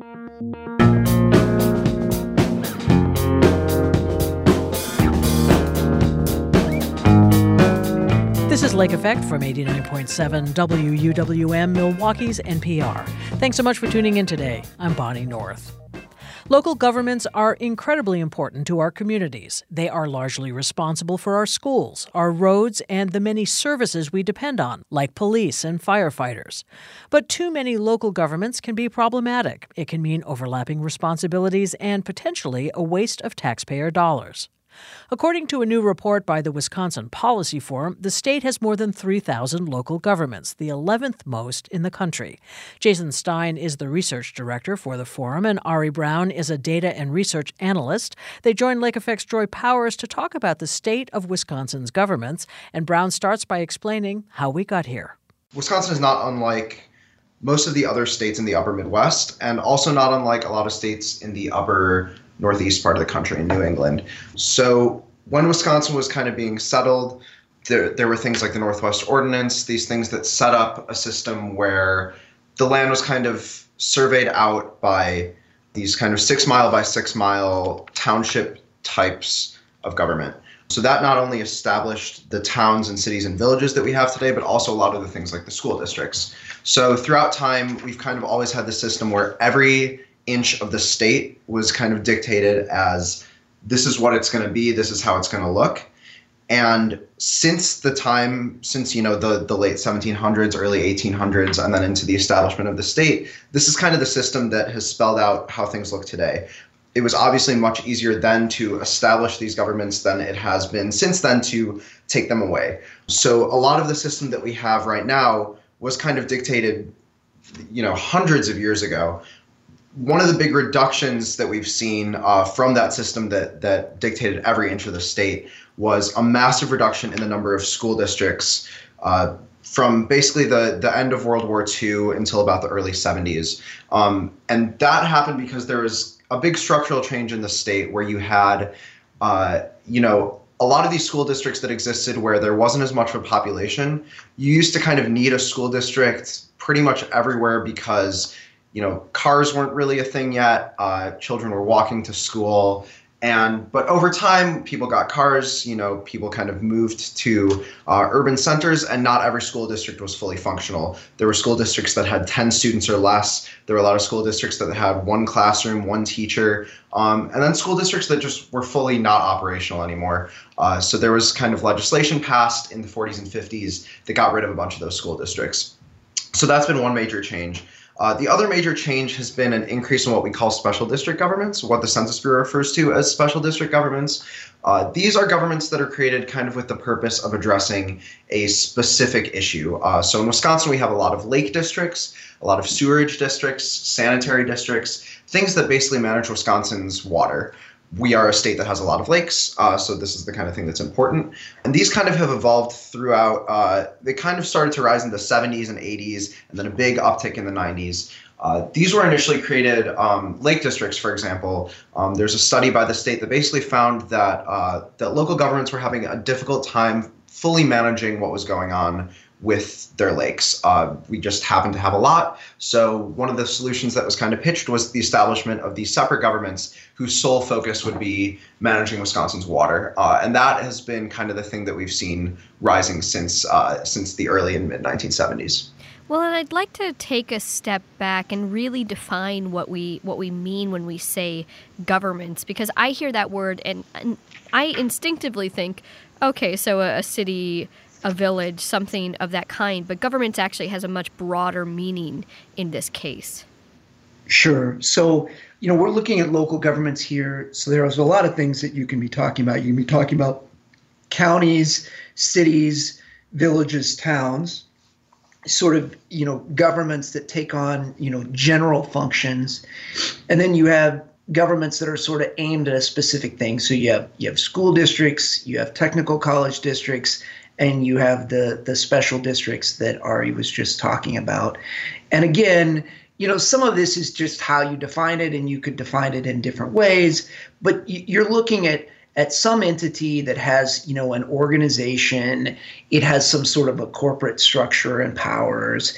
This is Lake Effect from 89.7 WUWM, Milwaukee's NPR. Thanks so much for tuning in today. I'm Bonnie North. Local governments are incredibly important to our communities. They are largely responsible for our schools, our roads, and the many services we depend on, like police and firefighters. But too many local governments can be problematic. It can mean overlapping responsibilities and potentially a waste of taxpayer dollars. According to a new report by the Wisconsin Policy Forum, the state has more than 3,000 local governments, the 11th most in the country. Jason Stein is the research director for the forum, and Ari Brown is a data and research analyst. They join Lake Effect's Joy Powers to talk about the state of Wisconsin's governments, and Brown starts by explaining how we got here. Wisconsin is not unlike most of the other states in the upper Midwest, and also not unlike a lot of states in the upper northeast part of the country in New England. So when Wisconsin was kind of being settled, there were things like the Northwest Ordinance, these things that set up a system where the land was kind of surveyed out by these kind of 6 mile by 6 mile township types of government. So that not only established the towns and cities and villages that we have today, but also a lot of the things like the school districts. So throughout time, we've kind of always had the system where every inch of the state was kind of dictated as this is what it's going to be, this is how it's going to look. And since the late 1700s, early 1800s, and then into the establishment of the state, this is kind of the system that has spelled out how things look today. It was obviously much easier then to establish these governments than it has been since then to take them away. So a lot of the system that we have right now was kind of dictated, hundreds of years ago. One of the big reductions that we've seen from that system that dictated every inch of the state was a massive reduction in the number of school districts from basically the end of World War II until about the early 70s. And that happened because there was a big structural change in the state where you had, a lot of these school districts that existed where there wasn't as much of a population. You used to kind of need a school district pretty much everywhere because cars weren't really a thing yet. Children were walking to school. But over time, people got cars, people kind of moved to urban centers, and not every school district was fully functional. There were school districts that had 10 students or less. There were a lot of school districts that had one classroom, one teacher, and then school districts that just were fully not operational anymore. So there was kind of legislation passed in the 40s and 50s that got rid of a bunch of those school districts. So that's been one major change. The other major change has been an increase in what we call special district governments, what the Census Bureau refers to as special district governments. These are governments that are created kind of with the purpose of addressing a specific issue. So in Wisconsin, we have a lot of lake districts, a lot of sewerage districts, sanitary districts, things that basically manage Wisconsin's water. We are a state that has a lot of lakes, so this is the kind of thing that's important. And these kind of have evolved throughout. They kind of started to rise in the 70s and 80s, and then a big uptick in the 90s. These were initially created, lake districts, for example. There's a study by the state that basically found that local governments were having a difficult time fully managing what was going on with their lakes. We just happened to have a lot. So one of the solutions that was kind of pitched was the establishment of these separate governments whose sole focus would be managing Wisconsin's water. And that has been kind of the thing that we've seen rising since the early and mid 1970s. Well, and I'd like to take a step back and really define what we mean when we say governments, because I hear that word and I instinctively think, okay, so a city, a village, something of that kind, but government actually has a much broader meaning in this case. Sure. So, we're looking at local governments here. So there's a lot of things that you can be talking about. You can be talking about counties, cities, villages, towns, sort of, governments that take on, general functions. And then you have governments that are sort of aimed at a specific thing. So you have school districts, you have technical college districts, and you have the special districts that Ari was just talking about. And again, some of this is just how you define it, and you could define it in different ways. But you're looking at some entity that has, an organization. It has some sort of a corporate structure and powers.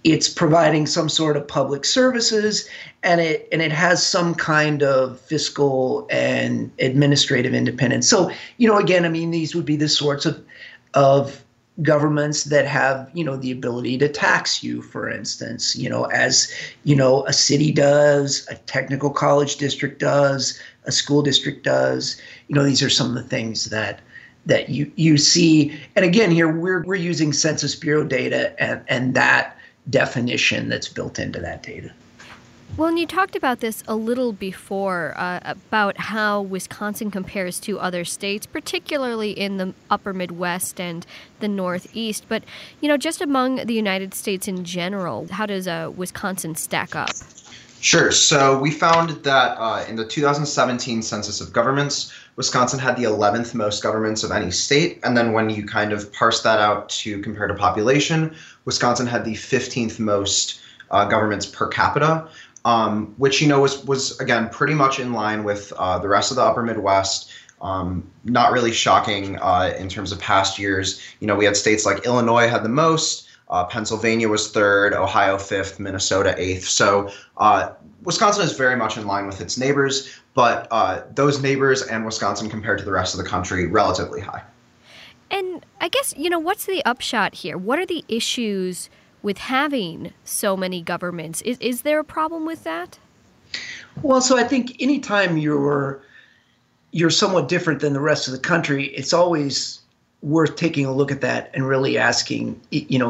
it's providing some sort of public services, and it has some kind of fiscal and administrative independence. So, again, I mean, these would be the sorts of governments that have, the ability to tax you, for instance, as, a city does, a technical college district does, a school district does. These are some of the things that you see. And again, here we're using Census Bureau data and that definition that's built into that data. Well, and you talked about this a little before, about how Wisconsin compares to other states, particularly in the upper Midwest and the Northeast. But, just among the United States in general, how does Wisconsin stack up? Sure. So we found that in the 2017 Census of Governments, Wisconsin had the 11th most governments of any state. And then when you kind of parse that out to compare to population, Wisconsin had the 15th most governments per capita. Which, was again, pretty much in line with the rest of the upper Midwest. Not really shocking in terms of past years. We had states like Illinois had the most, Pennsylvania was third, Ohio fifth, Minnesota eighth. So Wisconsin is very much in line with its neighbors, but those neighbors and Wisconsin compared to the rest of the country, relatively high. And I guess, what's the upshot here? What are the issues with having so many governments? Is there a problem with that? Well, so I think anytime you're somewhat different than the rest of the country, it's always worth taking a look at that and really asking,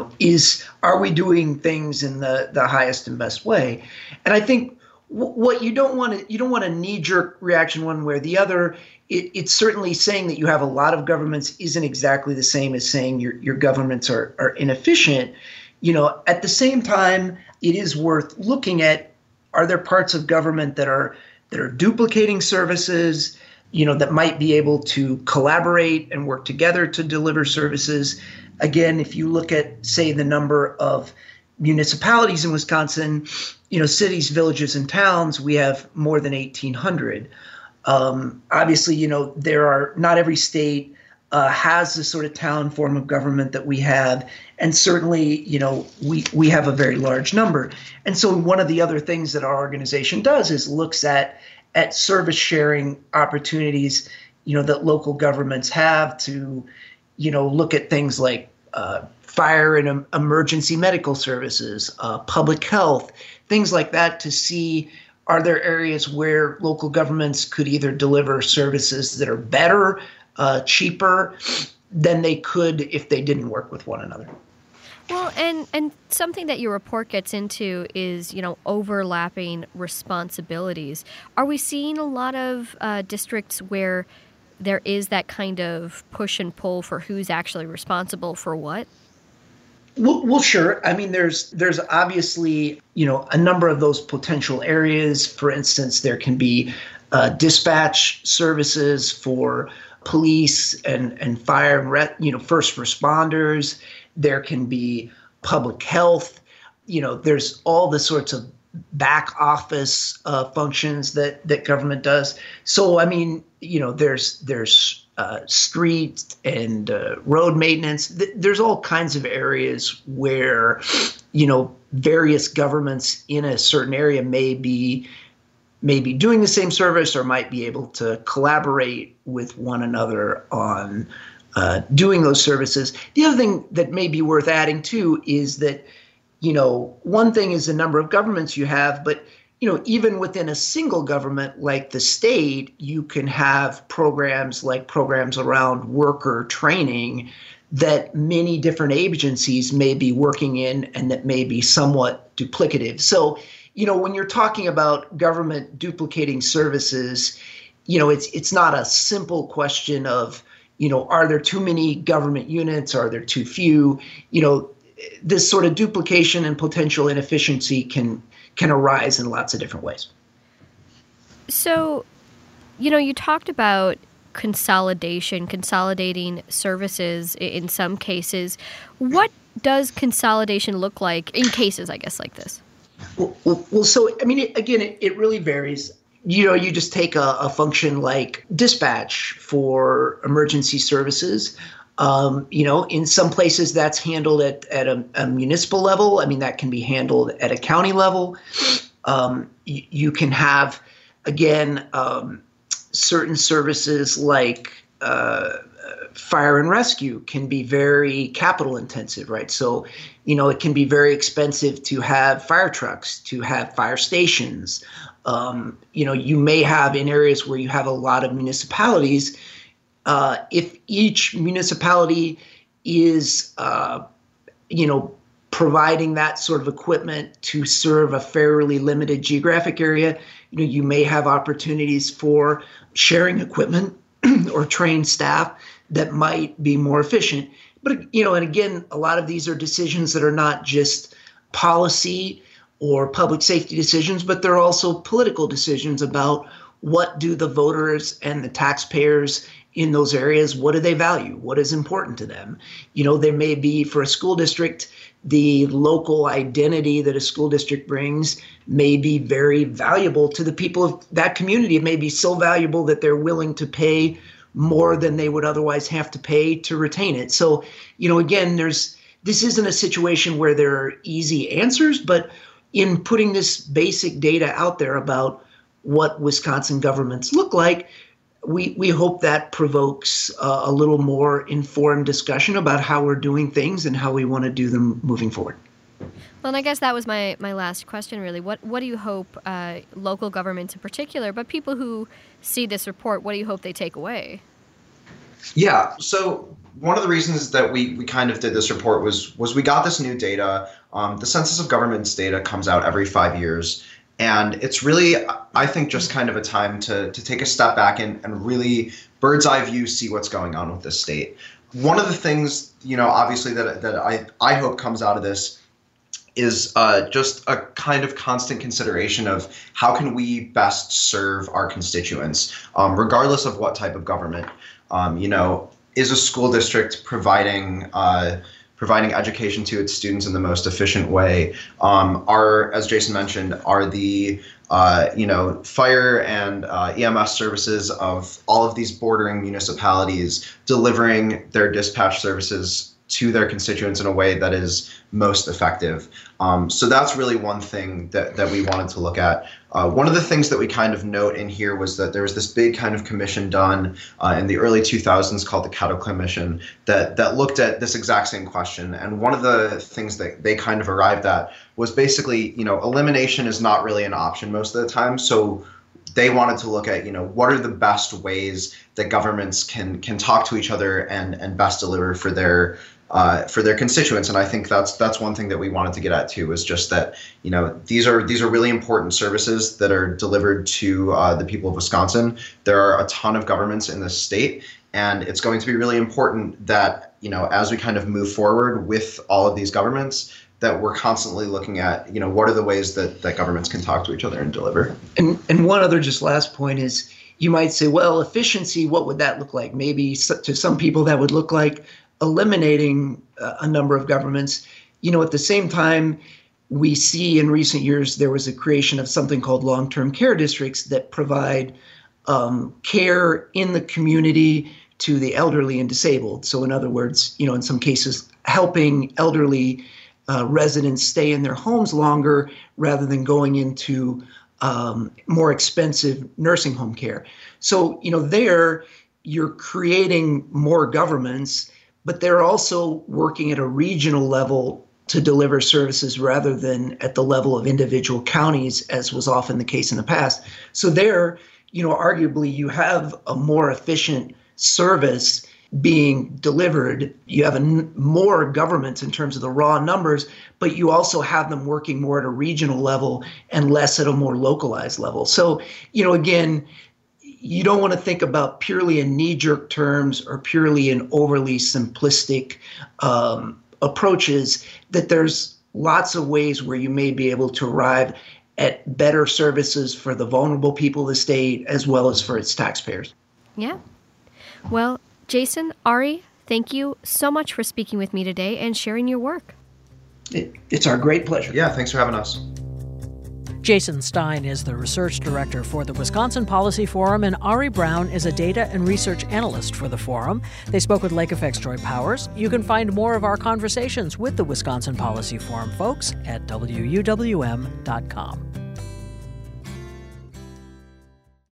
are we doing things in the highest and best way? And I think what you don't want a knee-jerk reaction one way or the other. It's certainly saying that you have a lot of governments isn't exactly the same as saying your governments are inefficient. At the same time, it is worth looking at, are there parts of government that are duplicating services, that might be able to collaborate and work together to deliver services. Again, if you look at, say, the number of municipalities in Wisconsin, cities, villages, and towns, we have more than 1,800. Obviously, not every state has the sort of town form of government that we have. And certainly, we have a very large number. And so one of the other things that our organization does is looks at service sharing opportunities, that local governments have to, look at things like fire and emergency medical services, public health, things like that, to see, are there areas where local governments could either deliver services that are better, cheaper than they could if they didn't work with one another. Well, and something that your report gets into is, overlapping responsibilities. Are we seeing a lot of districts where there is that kind of push and pull for who's actually responsible for what? Well, sure. I mean, there's obviously, a number of those potential areas. For instance, there can be dispatch services for police and fire and first responders. There can be public health. There's all the sorts of back office functions that government does. So, I mean, there's street and road maintenance. There's all kinds of areas where, various governments in a certain area may be doing the same service or might be able to collaborate with one another on doing those services. The other thing that may be worth adding too is that, one thing is the number of governments you have, but even within a single government like the state, you can have programs around worker training that many different agencies may be working in and that may be somewhat duplicative. So, when you're talking about government duplicating services, it's not a simple question of, are there too many government units? Are there too few? This sort of duplication and potential inefficiency can arise in lots of different ways. So, you talked about consolidating services in some cases. What does consolidation look like in cases, I guess, like this? Well, so, I mean, it really varies. You just take a function like dispatch for emergency services. In some places that's handled at a municipal level. I mean, that can be handled at a county level. You can have, again, certain services like fire and rescue can be very capital intensive, right? So, it can be very expensive to have fire trucks, to have fire stations. You may have in areas where you have a lot of municipalities, if each municipality is, providing that sort of equipment to serve a fairly limited geographic area, you may have opportunities for sharing equipment or trained staff that might be more efficient. But, and again, a lot of these are decisions that are not just policy or public safety decisions, but they're also political decisions about what do the voters and the taxpayers in those areas, what do they value? What is important to them? There may be, for a school district, the local identity that a school district brings may be very valuable to the people of that community. It may be so valuable that they're willing to pay more than they would otherwise have to pay to retain it. So, again, this isn't a situation where there are easy answers, but in putting this basic data out there about what Wisconsin governments look like, we hope that provokes a little more informed discussion about how we're doing things and how we want to do them moving forward. Well, and I guess that was my last question, really. What do you hope local governments in particular, but people who see this report, what do you hope they take away? Yeah, so one of the reasons that we kind of did this report was we got this new data. The Census of Governments data comes out every 5 years. And it's really, I think, just kind of a time to take a step back and really bird's eye view see what's going on with this state. One of the things, obviously that I hope comes out of this is just a kind of constant consideration of how can we best serve our constituents, regardless of what type of government. Is a school district providing education to its students in the most efficient way? As Jason mentioned, are the fire and EMS services of all of these bordering municipalities delivering their dispatch services to their constituents in a way that is most effective? So that's really one thing that we wanted to look at. One of the things that we kind of note in here was that there was this big kind of commission done in the early 2000s called the Kettle Commission that looked at this exact same question. And one of the things that they kind of arrived at was basically, elimination is not really an option most of the time. So they wanted to look at, what are the best ways that governments can talk to each other and best deliver for their constituents. And I think that's one thing that we wanted to get at too, is just that, these are really important services that are delivered to the people of Wisconsin. There are a ton of governments in this state, and it's going to be really important that, as we kind of move forward with all of these governments, that we're constantly looking at, what are the ways that governments can talk to each other and deliver. And one other just last point is, you might say, well, efficiency, what would that look like? Maybe to some people that would look like eliminating a number of governments. At the same time, we see in recent years there was a creation of something called long-term care districts that provide care in the community to the elderly and disabled. So in other words, in some cases, helping elderly residents stay in their homes longer rather than going into more expensive nursing home care. So, there you're creating more governments, but they're also working at a regional level to deliver services rather than at the level of individual counties, as was often the case in the past. So there, arguably you have a more efficient service being delivered. You have more governments in terms of the raw numbers, but you also have them working more at a regional level and less at a more localized level. So, again, you don't want to think about purely in knee-jerk terms or purely in overly simplistic approaches, that there's lots of ways where you may be able to arrive at better services for the vulnerable people of the state as well as for its taxpayers. Yeah. Well, Jason, Ari, thank you so much for speaking with me today and sharing your work. It's our great pleasure. Yeah, thanks for having us. Jason Stein is the research director for the Wisconsin Policy Forum, and Ari Brown is a data and research analyst for the forum. They spoke with Lake Effect's Joy Powers. You can find more of our conversations with the Wisconsin Policy Forum folks at WUWM.com.